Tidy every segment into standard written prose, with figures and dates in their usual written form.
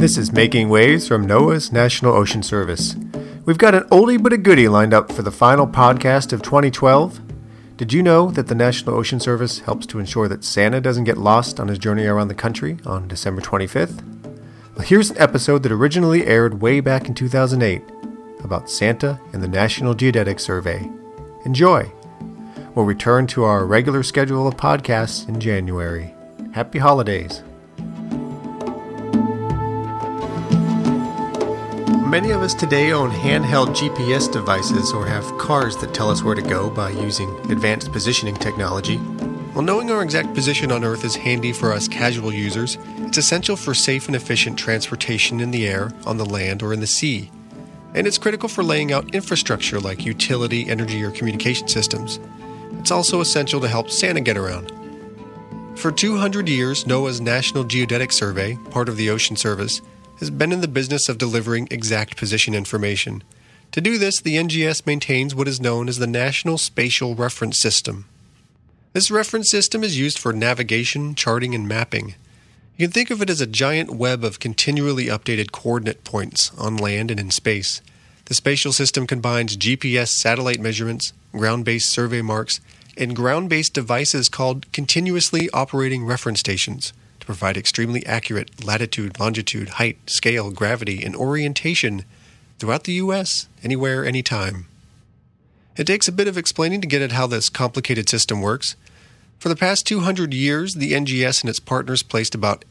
This is Making Waves from NOAA's National Ocean Service. We've got an oldie but a goodie lined up for the final podcast of 2012. Did you know that the National Ocean Service helps to ensure that Santa doesn't get lost on his journey around the country on December 25th? Well, here's an episode that originally aired way back in 2008 about Santa and the National Geodetic Survey. Enjoy! We'll return to our regular schedule of podcasts in January. Happy holidays! Many of us today own handheld GPS devices or have cars that tell us where to go by using advanced positioning technology. While knowing our exact position on Earth is handy for us casual users, it's essential for safe and efficient transportation in the air, on the land, or in the sea. And it's critical for laying out infrastructure like utility, energy, or communication systems. It's also essential to help Santa get around. For 200 years, NOAA's National Geodetic Survey, part of the Ocean Service, has been in the business of delivering exact position information. To do this, the NGS maintains what is known as the National Spatial Reference System. This reference system is used for navigation, charting, and mapping. You can think of it as a giant web of continually updated coordinate points on land and in space. The spatial system combines GPS satellite measurements, ground-based survey marks, and ground-based devices called continuously operating reference stations to provide extremely accurate latitude, longitude, height, scale, gravity, and orientation throughout the U.S., anywhere, anytime. It takes a bit of explaining to get at how this complicated system works. For the past 200 years, the NGS and its partners placed about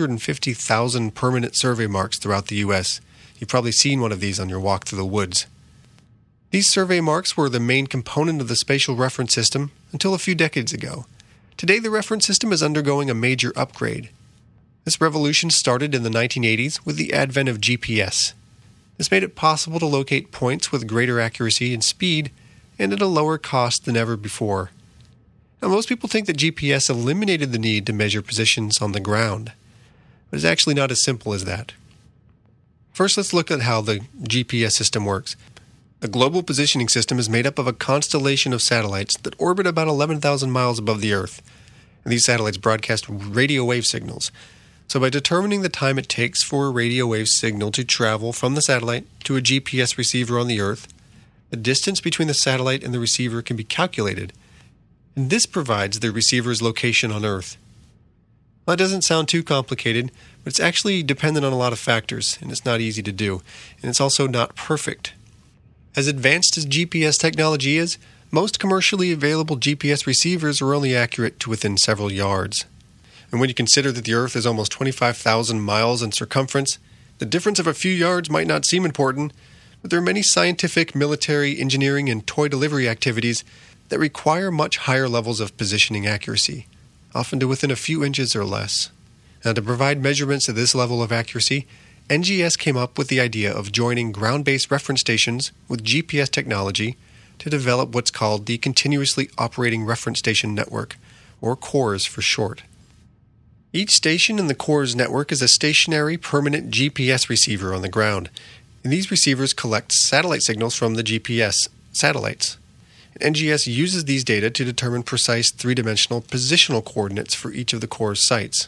850,000 permanent survey marks throughout the U.S. You've probably seen one of these on your walk through the woods. These survey marks were the main component of the spatial reference system until a few decades ago. Today, the reference system is undergoing a major upgrade. This revolution started in the 1980s with the advent of GPS. This made it possible to locate points with greater accuracy and speed, and at a lower cost than ever before. Now, most people think that GPS eliminated the need to measure positions on the ground, but it's actually not as simple as that. First, let's look at how the GPS system works. The Global Positioning System is made up of a constellation of satellites that orbit about 11,000 miles above the Earth. And these satellites broadcast radio wave signals. So by determining the time it takes for a radio wave signal to travel from the satellite to a GPS receiver on the Earth, the distance between the satellite and the receiver can be calculated. And this provides the receiver's location on Earth. Well, that doesn't sound too complicated, but it's actually dependent on a lot of factors, and it's not easy to do. And it's also not perfect. As advanced as GPS technology is, most commercially available GPS receivers are only accurate to within several yards. And when you consider that the Earth is almost 25,000 miles in circumference, the difference of a few yards might not seem important, but there are many scientific, military, engineering, and toy delivery activities that require much higher levels of positioning accuracy, often to within a few inches or less. Now, to provide measurements at this level of accuracy, NGS came up with the idea of joining ground-based reference stations with GPS technology to develop what's called the Continuously Operating Reference Station Network, or CORS for short. Each station in the CORS network is a stationary, permanent GPS receiver on the ground, and these receivers collect satellite signals from the GPS satellites. NGS uses these data to determine precise three-dimensional positional coordinates for each of the CORS sites.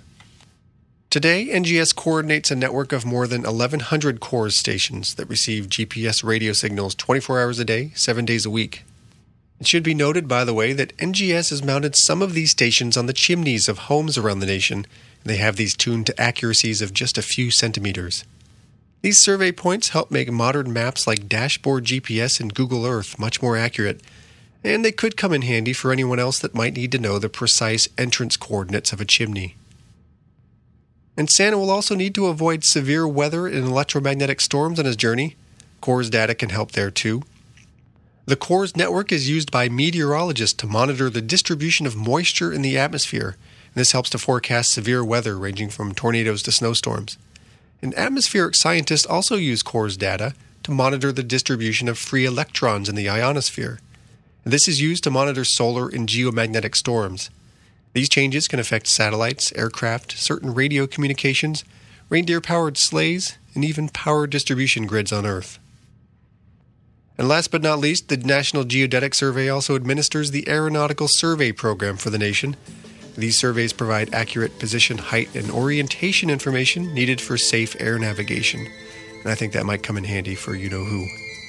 Today, NGS coordinates a network of more than 1,100 CORS stations that receive GPS radio signals 24 hours a day, 7 days a week. It should be noted, by the way, that NGS has mounted some of these stations on the chimneys of homes around the nation, and they have these tuned to accuracies of just a few centimeters. These survey points help make modern maps like Dashboard GPS and Google Earth much more accurate, and they could come in handy for anyone else that might need to know the precise entrance coordinates of a chimney. And Santa will also need to avoid severe weather and electromagnetic storms on his journey. CORS data can help there too. The CORS network is used by meteorologists to monitor the distribution of moisture in the atmosphere, and this helps to forecast severe weather ranging from tornadoes to snowstorms. And atmospheric scientists also use CORS data to monitor the distribution of free electrons in the ionosphere. And this is used to monitor solar and geomagnetic storms. These changes can affect satellites, aircraft, certain radio communications, reindeer-powered sleighs, and even power distribution grids on Earth. And last but not least, the National Geodetic Survey also administers the Aeronautical Survey Program for the nation. These surveys provide accurate position, height, and orientation information needed for safe air navigation. And I think that might come in handy for you-know-who.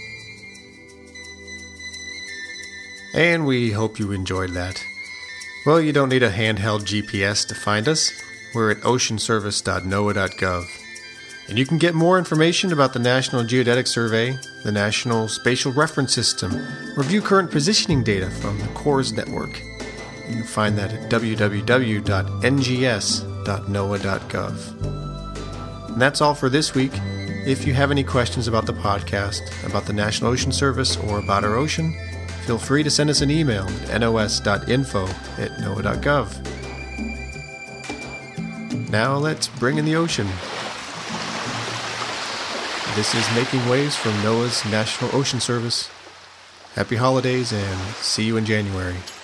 And we hope you enjoyed that. Well, you don't need a handheld GPS to find us. We're at oceanservice.noaa.gov. And you can get more information about the National Geodetic Survey, the National Spatial Reference System, review current positioning data from the CORS network. You can find that at www.ngs.noaa.gov. And that's all for this week. If you have any questions about the podcast, about the National Ocean Service, or about our ocean, feel free to send us an email at nos.info@noaa.gov. Now let's bring in the ocean. This is Making Waves from NOAA's National Ocean Service. Happy holidays and see you in January.